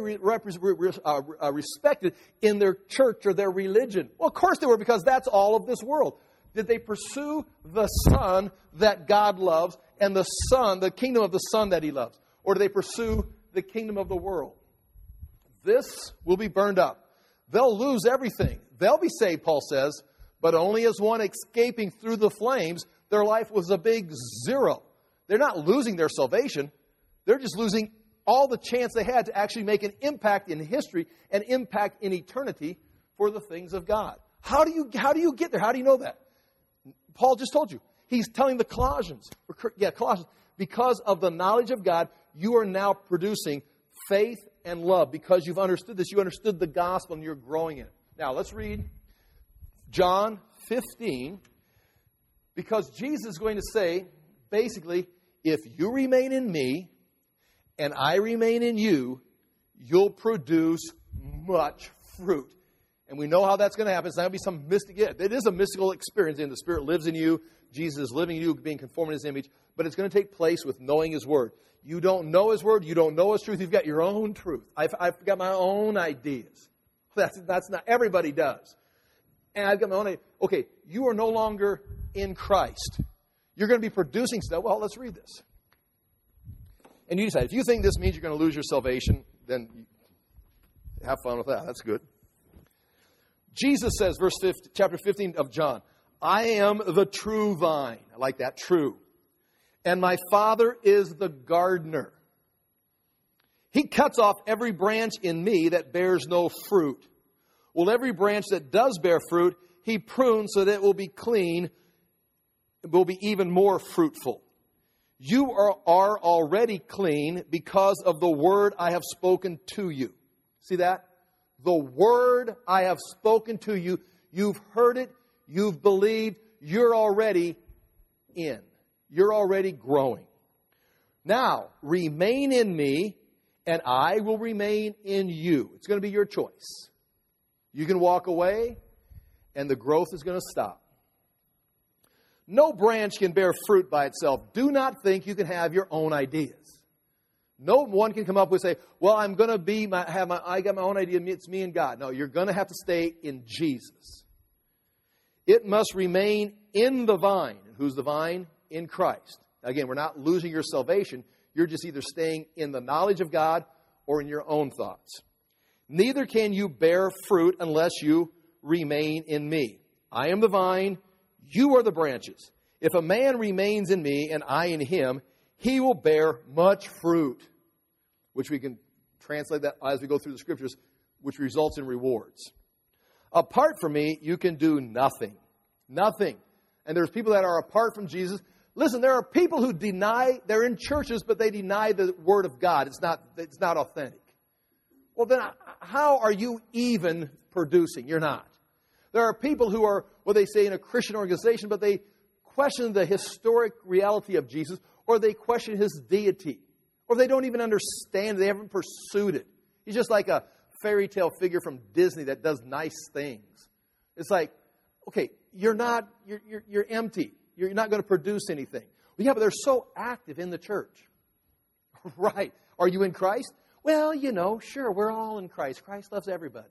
respected in their church or their religion. Well, of course they were, because that's all of this world. Did they pursue the Son that God loves and the kingdom of the Son that He loves? Or do they pursue the kingdom of the world? This will be burned up. They'll lose everything. They'll be saved, Paul says, but only as one escaping through the flames. Their life was a big zero. They're not losing their salvation. They're just losing all the chance they had to actually make an impact in history, an impact in eternity for the things of God. How do you get there? How do you know that? Paul just told you. He's telling the Colossians, because of the knowledge of God, you are now producing faith and love. Because you've understood this, you understood the gospel and you're growing in it. Now, let's read John 15. Because Jesus is going to say, basically, if you remain in me and I remain in you, you'll produce much fruit. And we know how that's going to happen. It's not going to be some mystic. Yeah, it is a mystical experience. And the Spirit lives in you. Jesus is living in you, being conformed in His image. But it's going to take place with knowing His Word. You don't know His Word. You don't know His truth. You've got your own truth. I've got my own ideas. That's not, everybody does. And I've got my own idea. Okay, you are no longer in Christ. You're going to be producing stuff. Well, let's read this. And you decide, if you think this means you're going to lose your salvation, then have fun with that. That's good. Jesus says, chapter 15 of John, I am the true vine. I like that, true. And my Father is the gardener. He cuts off every branch in me that bears no fruit. Well, every branch that does bear fruit, He prunes so that it will be clean, will be even more fruitful. You are already clean because of the word I have spoken to you. See that? The word I have spoken to you. You've heard it. You've believed. You're already in. You're already growing. Now, remain in me, and I will remain in you. It's going to be your choice. You can walk away, and the growth is going to stop. No branch can bear fruit by itself. Do not think you can have your own ideas. No one can come up with say, well, I'm going to I got my own idea, it's me and God. No, you're going to have to stay in Jesus. It must remain in the vine. And who's the vine? In Christ. Again, we're not losing your salvation. You're just either staying in the knowledge of God or in your own thoughts. Neither can you bear fruit unless you remain in me. I am the vine. You are the branches. If a man remains in me and I in him, he will bear much fruit, which we can translate that as we go through the scriptures, which results in rewards. Apart from me, you can do nothing. Nothing. And there's people that are apart from Jesus. Listen, there are people who deny, they're in churches, but they deny the Word of God. It's not authentic. Well, then how are you even producing? You're not. There are people who are, what they say, in a Christian organization, but they question the historic reality of Jesus, or they question His deity, or they don't even understand it. They haven't pursued it. He's just like a fairy tale figure from Disney that does nice things. It's like, okay, you're empty. You're not going to produce anything. Well, yeah, but they're so active in the church. Right. Are you in Christ? Well, sure, we're all in Christ. Christ loves everybody.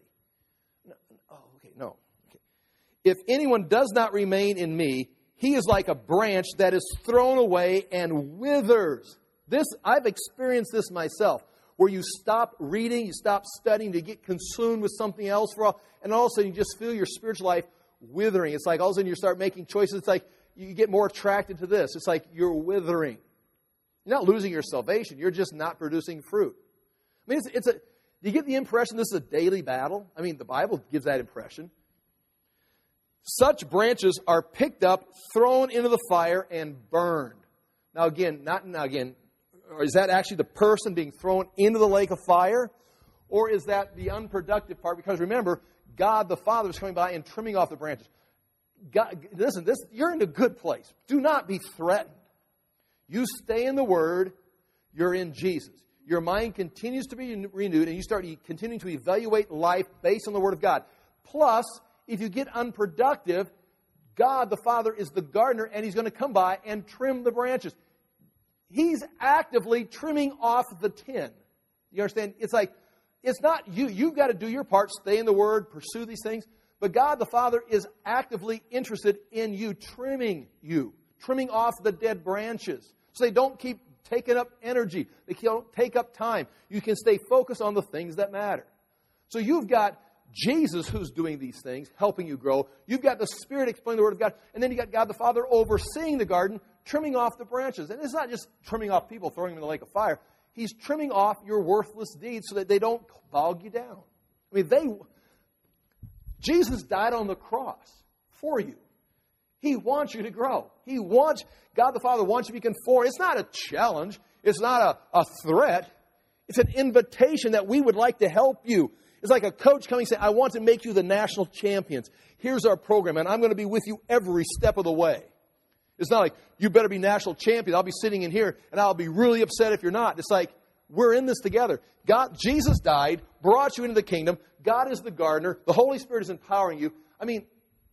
No. If anyone does not remain in me, he is like a branch that is thrown away and withers. I've experienced this myself, where you stop reading, you stop studying to get consumed with something else and all of a sudden you just feel your spiritual life withering. It's like all of a sudden you start making choices. It's like you get more attracted to this. It's like you're withering. You're not losing your salvation. You're just not producing fruit. I mean, do you get the impression this is a daily battle? I mean, the Bible gives that impression. Such branches are picked up, thrown into the fire, and burned. Now again, is that actually the person being thrown into the lake of fire? Or is that the unproductive part? Because remember, God the Father is coming by and trimming off the branches. God, listen, you're in a good place. Do not be threatened. You stay in the Word. You're in Jesus. Your mind continues to be renewed, and you start continuing to evaluate life based on the Word of God. Plus, if you get unproductive, God the Father is the gardener, and He's going to come by and trim the branches. He's actively trimming off the tin. You understand? It's like, it's not you. You've got to do your part, stay in the Word, pursue these things. But God the Father is actively interested in you, trimming off the dead branches. So they don't keep taking up energy. They don't take up time. You can stay focused on the things that matter. So you've got Jesus who's doing these things, helping you grow. You've got the Spirit explaining the Word of God. And then you got God the Father overseeing the garden, trimming off the branches. And it's not just trimming off people, throwing them in the lake of fire. He's trimming off your worthless deeds so that they don't bog you down. I mean, Jesus died on the cross for you. He wants you to grow. God the Father wants you to be conformed. It's not a challenge. It's not a threat. It's an invitation that we would like to help you. It's like a coach coming and saying, I want to make you the national champions. Here's our program, and I'm going to be with you every step of the way. It's not like, you better be national champion. I'll be sitting in here, and I'll be really upset if you're not. It's like, we're in this together. Jesus died, brought you into the kingdom. God is the gardener. The Holy Spirit is empowering you. I mean,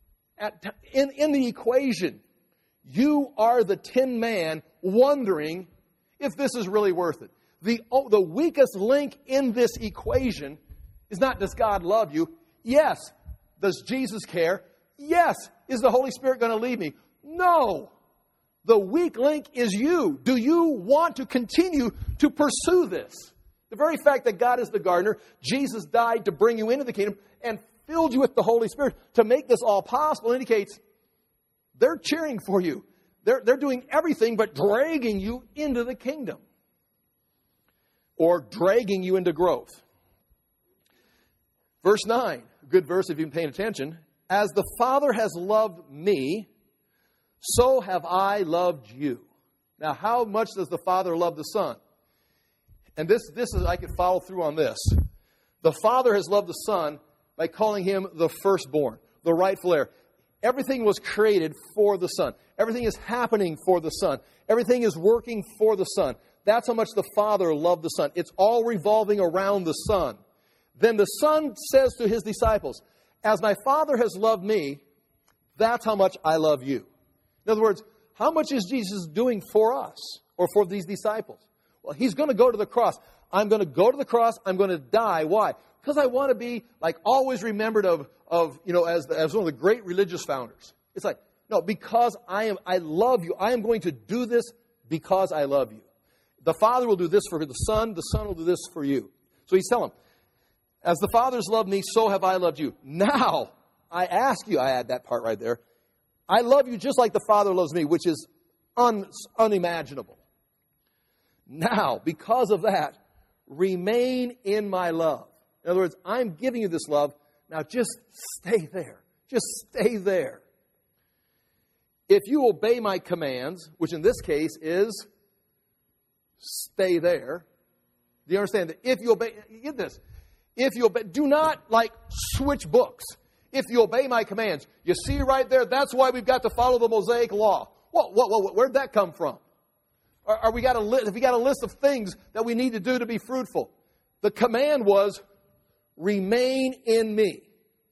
in the equation, you are the tin man wondering if this is really worth it. The weakest link in this equation is not, does God love you? Yes. Does Jesus care? Yes. Is the Holy Spirit going to lead me? No. The weak link is you. Do you want to continue to pursue this? The very fact that God is the gardener, Jesus died to bring you into the kingdom, and filled you with the Holy Spirit to make this all possible indicates they're cheering for you. They're doing everything but dragging you into the kingdom or dragging you into growth. Verse 9, good verse if you've been paying attention. As the Father has loved me, so have I loved you. Now, how much does the Father love the Son? And this is, I could follow through on this. The Father has loved the Son by calling him the firstborn, the rightful heir. Everything was created for the Son. Everything is happening for the Son. Everything is working for the Son. That's how much the Father loved the Son. It's all revolving around the Son. Then the Son says to his disciples, as my Father has loved me, that's how much I love you. In other words, how much is Jesus doing for us or for these disciples? Well, he's going to go to the cross. I'm going to go to the cross. I'm going to die. Why? Because I want to be like always remembered of as one of the great religious founders. It's like, no, because I love you. I am going to do this because I love you. The Father will do this for the Son will do this for you. So he's telling them, as the Father's loved me, so have I loved you. Now, I ask you, I add that part right there, I love you just like the Father loves me, which is unimaginable. Now, because of that, remain in my love. In other words, I'm giving you this love. Now just stay there. Just stay there. If you obey my commands, which in this case is stay there. Do you understand that? If you obey, get this. If you obey, do not like switch books. If you obey my commands, you see right there, that's why we've got to follow the Mosaic law. Where'd that come from? Have we got a list of things that we need to do to be fruitful? The command was, remain in me.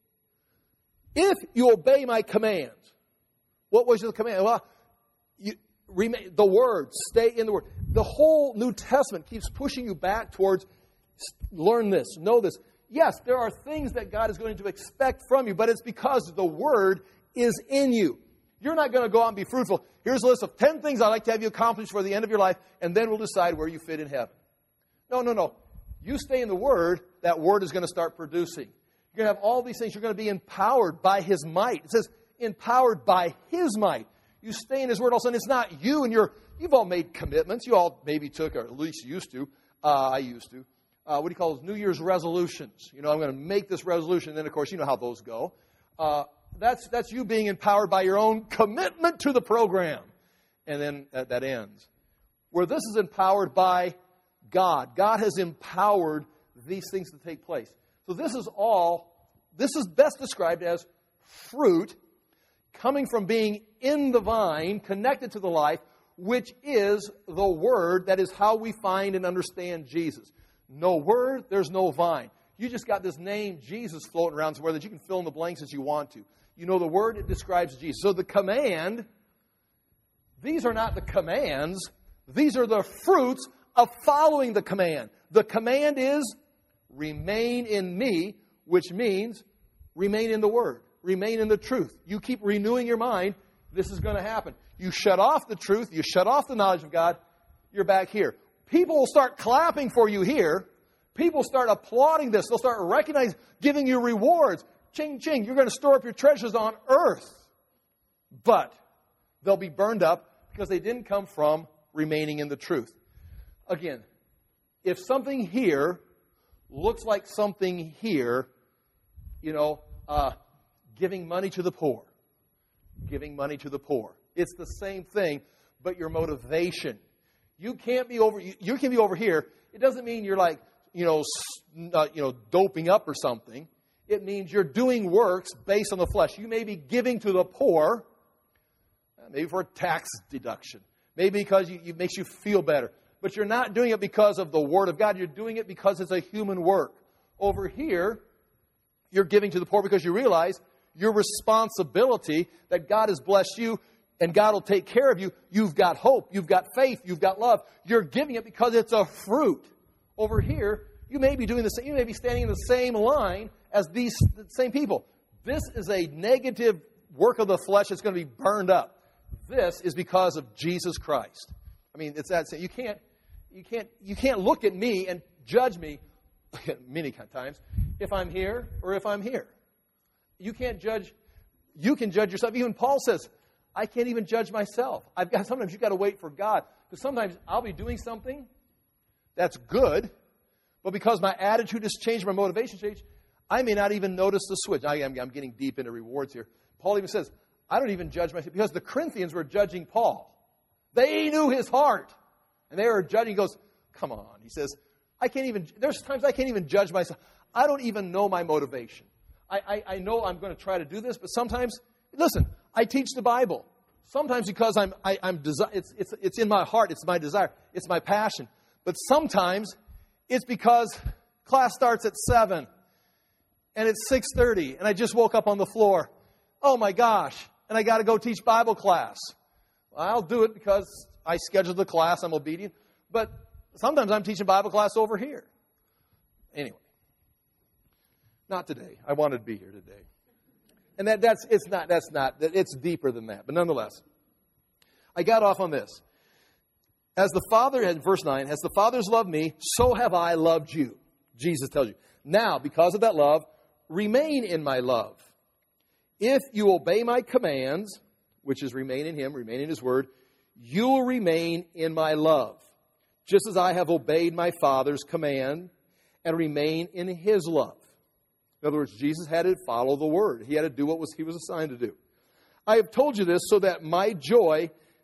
If you obey my commands, what was the command? Well, remain, the Word, stay in the Word. The whole New Testament keeps pushing you back towards, learn this, know this. Yes, there are things that God is going to expect from you, but it's because the Word is in you. You're not going to go out and be fruitful. Here's a list of 10 things I'd like to have you accomplish for the end of your life, and then we'll decide where you fit in heaven. No. You stay in the Word, that Word is going to start producing. You're going to have all these things. You're going to be empowered by His might. It says, empowered by His might. You stay in His Word. All of a sudden, it's not you and you've all made commitments. You all maybe took, or at least used to. I used to. What do you call those? New Year's resolutions. I'm going to make this resolution. And then, of course, you know how those go. That's you being empowered by your own commitment to the program. And then that ends. Where this is empowered by God. God has empowered these things to take place. So this is best described as fruit coming from being in the vine, connected to the life, which is the Word. That is how we find and understand Jesus. No Word, there's no vine. You just got this name, Jesus, floating around somewhere that you can fill in the blanks as you want to. You know the Word, it describes Jesus. So the command, these are not the commands. These are the fruits of following the command. The command is, remain in me, which means remain in the Word. Remain in the truth. You keep renewing your mind, this is going to happen. You shut off the truth, you shut off the knowledge of God, you're back here. People will start clapping for you here. People start applauding this. They'll start recognizing, giving you rewards. Ching, ching, you're going to store up your treasures on earth. But they'll be burned up because they didn't come from remaining in the truth. Again, if something here looks like something here, giving money to the poor. Giving money to the poor. It's the same thing, but your motivation. You can be over here. It doesn't mean you're like, doping up or something. It means you're doing works based on the flesh. You may be giving to the poor, maybe for a tax deduction, maybe because it makes you feel better. But you're not doing it because of the Word of God. You're doing it because it's a human work. Over here, you're giving to the poor because you realize your responsibility that God has blessed you and God will take care of you. You've got hope. You've got faith. You've got love. You're giving it because it's a fruit. Over here, you may be doing the same. You may be standing in the same line as these same people. This is a negative work of the flesh that's going to be burned up. This is because of Jesus Christ. I mean, it's that simple. You can't look at me and judge me many times if I'm here or if I'm here. You can't judge. You can judge yourself. Even Paul says, I can't even judge myself. Sometimes you've got to wait for God. Because sometimes I'll be doing something that's good, but because my attitude has changed, my motivation changed, I may not even notice the switch. I'm getting deep into rewards here. Paul even says, I don't even judge myself. Because the Corinthians were judging Paul. They knew his heart. And they were judging. He goes, come on. He says, there's times I can't even judge myself. I don't even know my motivation. I know I'm going to try to do this, but sometimes, listen, I teach the Bible. Sometimes because it's in my heart, it's my desire, it's my passion. But sometimes it's because class starts at 7 and it's 6:30 and I just woke up on the floor. Oh my gosh, and I got to go teach Bible class. Well, I'll do it because I scheduled the class, I'm obedient. But sometimes I'm teaching Bible class over here. Anyway. Not today. I wanted to be here today. And it's deeper than that. But nonetheless, I got off on this. As the Father, verse 9, as the Father's loved me, so have I loved you. Jesus tells you. Now, because of that love, remain in my love. If you obey my commands, which is remain in Him, remain in His word, you will remain in my love, just as I have obeyed my Father's command and remain in His love. In other words, Jesus had to follow the word. He had to do what He was assigned to do. I have told you this so that my joy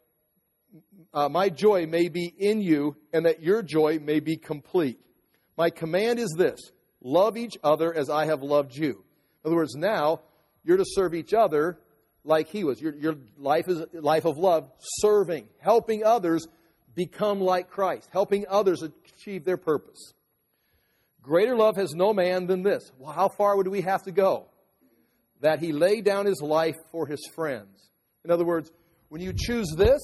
may be in you and that your joy may be complete. My command is this: love each other as I have loved you. In other words, now you're to serve each other like He was. Your life is a life of love, serving, helping others become like Christ, helping others achieve their purpose. Greater love has no man than this. Well, how far would we have to go? That He laid down His life for His friends. In other words, when you choose this,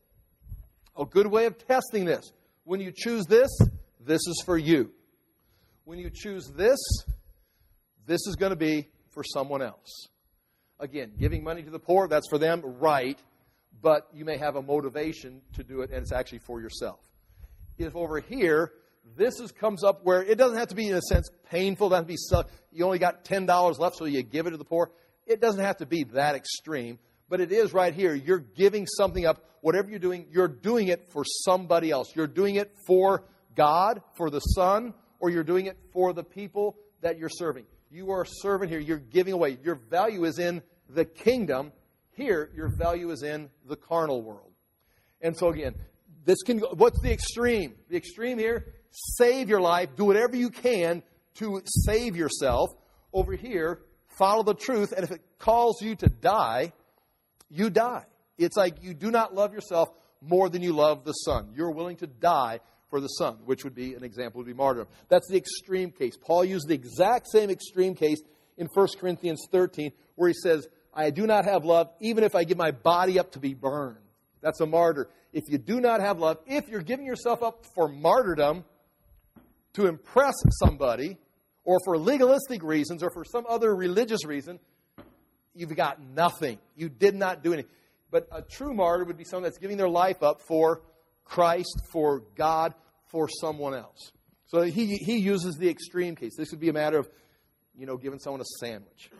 a good way of testing this. When you choose this, this is for you. When you choose this, this is going to be for someone else. Again, giving money to the poor, that's for them, right. But you may have a motivation to do it, and it's actually for yourself. If over here, comes up where it doesn't have to be, in a sense, painful. It doesn't have to be, you only got $10 left, so you give it to the poor. It doesn't have to be that extreme. But it is right here. You're giving something up. Whatever you're doing it for somebody else. You're doing it for God, for the Son, or you're doing it for the people that you're serving. You are serving here. You're giving away. Your value is in the kingdom. Here, your value is in the carnal world. And so again, what's the extreme? The extreme here, save your life. Do whatever you can to save yourself. Over here, follow the truth. And if it calls you to die, you die. It's like you do not love yourself more than you love the Son. You're willing to die for the Son, which would be, an example would be martyrdom. That's the extreme case. Paul used the exact same extreme case in 1 Corinthians 13, where he says, I do not have love even if I give my body up to be burned. That's a martyr. If you do not have love, if you're giving yourself up for martyrdom to impress somebody, or for legalistic reasons, or for some other religious reason, you've got nothing. You did not do anything. But a true martyr would be someone that's giving their life up for Christ, for God, for someone else. So he uses the extreme case. This would be a matter of, giving someone a sandwich.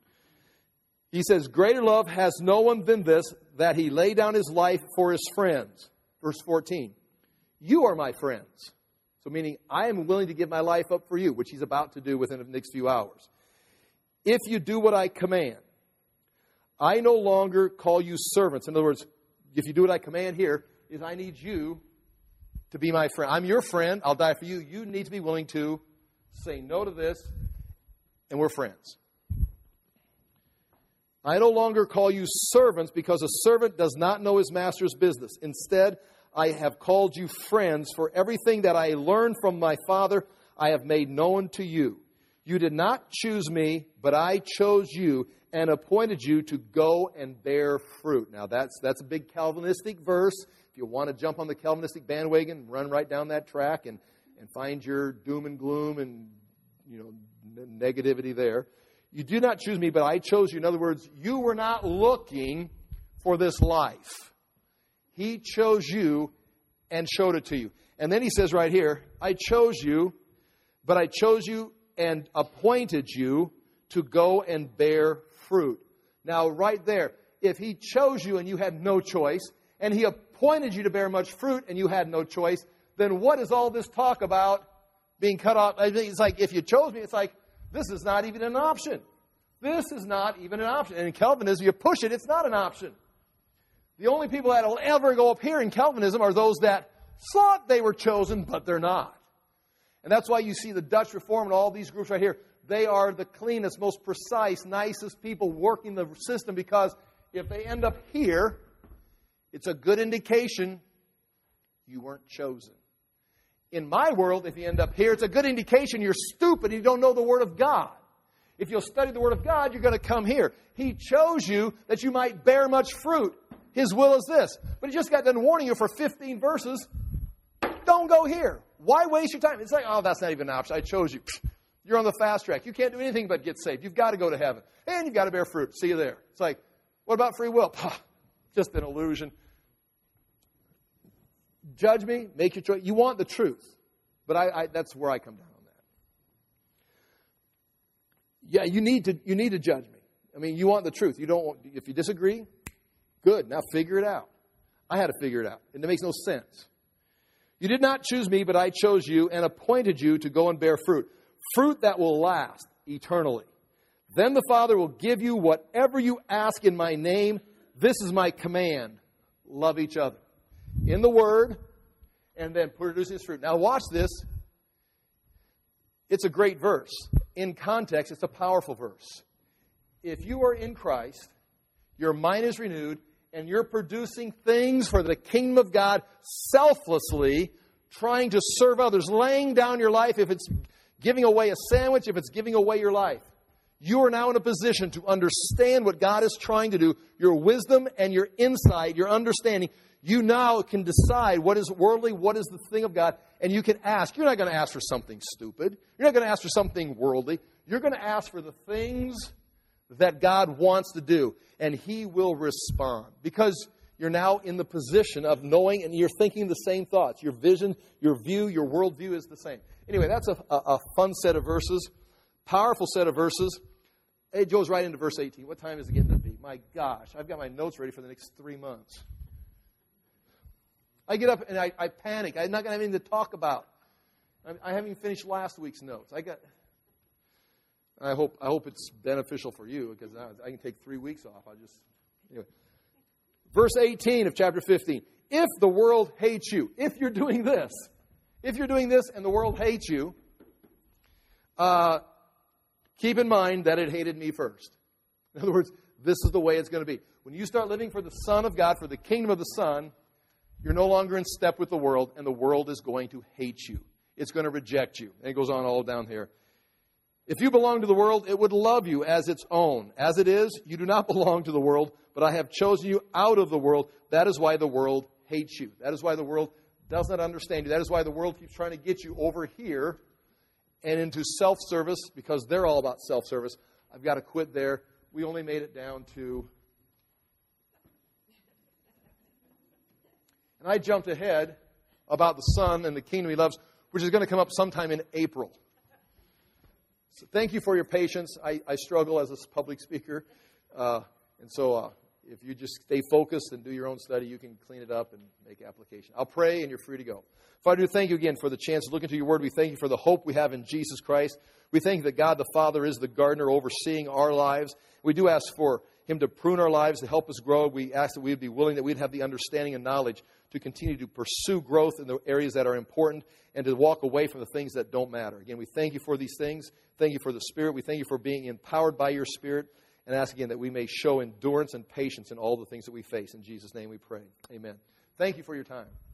He says, greater love has no one than this, that he lay down his life for his friends. Verse 14. You are my friends. So meaning, I am willing to give my life up for you, which he's about to do within the next few hours. If you do what I command, I no longer call you servants. In other words, if you do what I command here, is I need you to be my friend. I'm your friend. I'll die for you. You need to be willing to say no to this, and we're friends. I no longer call you servants, because a servant does not know his master's business. Instead, I have called you friends, for everything that I learned from my Father I have made known to you. You did not choose me, but I chose you and appointed you to go and bear fruit. Now, that's a big Calvinistic verse. If you want to jump on the Calvinistic bandwagon, run right down that track and find your doom and gloom and negativity there. You do not choose me, but I chose you. In other words, you were not looking for this life. He chose you and showed it to you. And then he says right here, I chose you, but I chose you and appointed you to go and bear fruit. Now, right there, if He chose you and you had no choice, and He appointed you to bear much fruit and you had no choice, then what is all this talk about being cut off? I mean, it's like, if you chose me, it's like, this is not even an option. This is not even an option. And in Calvinism, you push it, it's not an option. The only people that will ever go up here in Calvinism are those that thought they were chosen, but they're not. And that's why you see the Dutch Reform and all these groups right here. They are the cleanest, most precise, nicest people working the system, because if they end up here, it's a good indication you weren't chosen. In my world, if you end up here, it's a good indication you're stupid and you don't know the Word of God. If you'll study the Word of God, you're going to come here. He chose you that you might bear much fruit. His will is this. But He just got done warning you for 15 verses. Don't go here. Why waste your time? It's like, oh, that's not even an option. I chose you. You're on the fast track. You can't do anything but get saved. You've got to go to heaven. And you've got to bear fruit. See you there. It's like, what about free will? Just an illusion. Judge me. Make your choice. You want the truth. But that's where I come down on that. Yeah, you need to judge me. I mean, you want the truth. You don't want, if you disagree, good. Now figure it out. I had to figure it out. And it makes no sense. You did not choose me, but I chose you and appointed you to go and bear fruit. Fruit that will last eternally. Then the Father will give you whatever you ask in my name. This is my command. Love each other. In the Word, and then produce His fruit. Now watch this. It's a great verse. In context, it's a powerful verse. If you are in Christ, your mind is renewed, and you're producing things for the kingdom of God selflessly, trying to serve others, laying down your life, if it's giving away a sandwich, if it's giving away your life. You are now in a position to understand what God is trying to do, your wisdom and your insight, your understanding. You now can decide what is worldly, what is the thing of God, and you can ask. You're not going to ask for something stupid. You're not going to ask for something worldly. You're going to ask for the things that God wants to do, and He will respond. Because you're now in the position of knowing, and you're thinking the same thoughts. Your vision, your view, your worldview is the same. Anyway, that's a fun set of verses, powerful set of verses. It goes right into verse 18. What time is it getting to be? My gosh, I've got my notes ready for the next 3 months. I get up and I panic. I'm not going to have anything to talk about. I haven't even finished last week's notes. I hope it's beneficial for you, because I can take 3 weeks off. Anyway. Verse 18 of chapter 15. If the world hates you, if you're doing this and the world hates you, keep in mind that it hated me first. In other words, this is the way it's going to be. When you start living for the Son of God, for the kingdom of the Son, you're no longer in step with the world, and the world is going to hate you. It's going to reject you. And it goes on all down here. If you belong to the world, it would love you as its own. As it is, you do not belong to the world, but I have chosen you out of the world. That is why the world hates you. That is why the world does not understand you. That is why the world keeps trying to get you over here and into self-service, because they're all about self-service. I've got to quit there. We only made it down to... And I jumped ahead about the Son and the kingdom He loves, which is going to come up sometime in April. So thank you for your patience. I struggle as a public speaker. And so if you just stay focused and do your own study, you can clean it up and make application. I'll pray and you're free to go. Father, we thank you again for the chance to look into your word. We thank you for the hope we have in Jesus Christ. We thank you that God the Father is the gardener overseeing our lives. We do ask for Him to prune our lives, to help us grow. We ask that we would be willing, that we'd have the understanding and knowledge to continue to pursue growth in the areas that are important and to walk away from the things that don't matter. Again, we thank you for these things. Thank you for the Spirit. We thank you for being empowered by your Spirit, and ask again that we may show endurance and patience in all the things that we face. In Jesus' name we pray. Amen. Thank you for your time.